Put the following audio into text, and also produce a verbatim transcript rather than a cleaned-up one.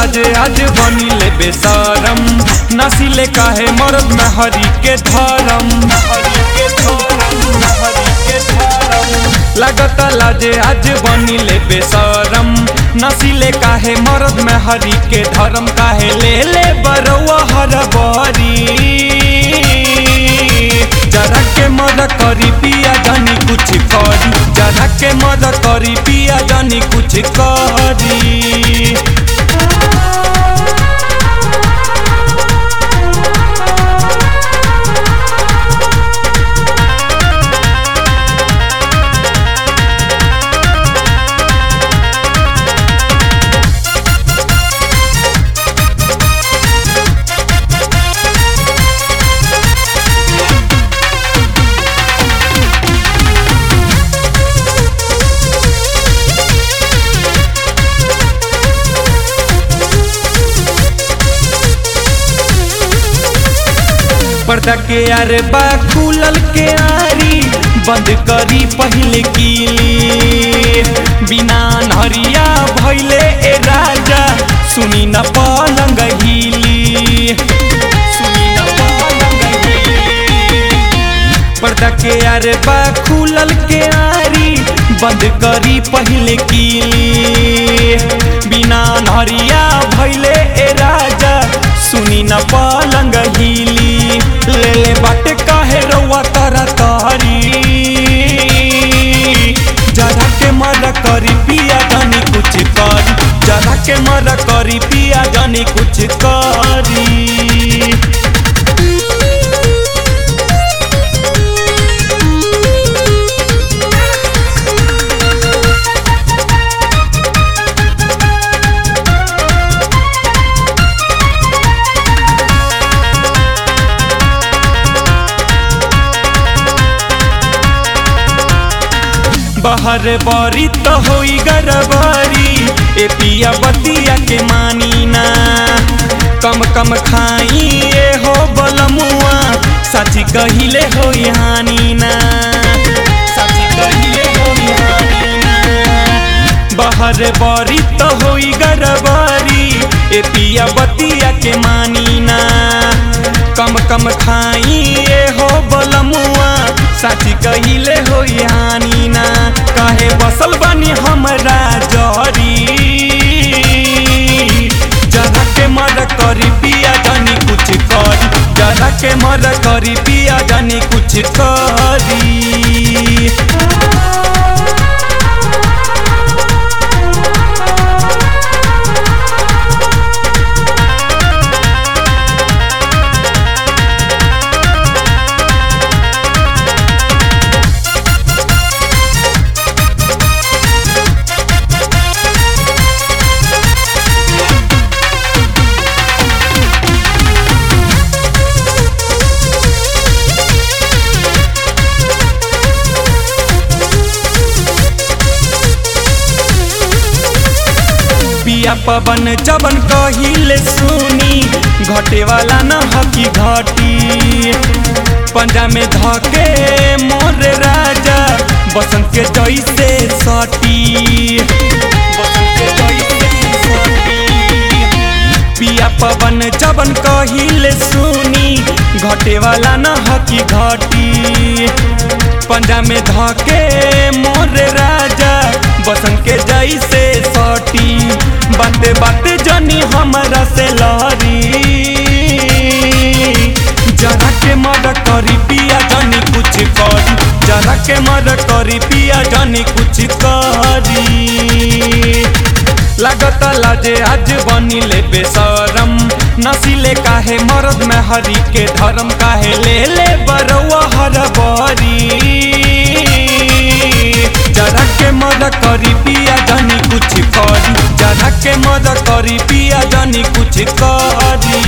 लाजे आज बनी ले बेसरम नसीले काहे मर्द में हरी के धर्म हरी के धर्म हरी के धर्म लागत लाजे आज बनी ले बेसरम नसीले काहे मर्द में हरी के धर्म काहे ले ले बरवा हर बरी जरा के मद करी पिया जानी कुछ करी जरा के मद करी पिया जानी कुछ करी। पर्दा के आरे बा खुलल के आरी बंद करी पहले कीली बिना नहरिया भैले ए राजा सुनी न पलंग हिली सुनी न पलंग हिली पर्दा के आरे बा खुलल के आरी बंद करी पहले कीली बिना नहरिया भैले ए राजा सुनी न पलंग हिली ले ले बाटे काहे रउआ तारा तारी जरा के मर करी पिया जानी कुछ करी जरा के मर करी पिया जानी कुछ करी। बाहर बारी तो होई गरबारी ए पिया बतिया के मानी ना कम कम खाई ए हो बलमुआ साची कहिले हो हानी ना साची कहिले हो हानी ना बाहर बारी तो होई गरबारी ए पिया बतिया के मानी ना कम कम खाई ए हो बलमुआ साची कहिले हो हानी ना काहे बसल बनी हमरा जरी जरा के मर करी पिया जानी कुछ करी जरा के मर करी पिया जानी कुछ करी। पिया पवन जबन कहिले सुनी घटे वाला न हकी घटी पंजा में धके मोर राजा बसंत के जैसे सटी बसंत के जैसे सटी पिया पवन जबन कहिले सुनी घटे वाला न हकी घटी पंजा में धके मोर राजा बसंत के जैसे सटी बाते बाते जानी हमरा से लहरी जरा के मर करी पिया जानी कुछ करी जरा के मर करी पिया जानी कुछ करी। लागत लाजे आज बनी ले बेसरम नसीले काहे मर्द में हरी के धर्म काहे ले ले बरवा हर बरी जरा के मर करी पिया जानी कुछ करी जरा के मर करी पिया जानी कुछ करी।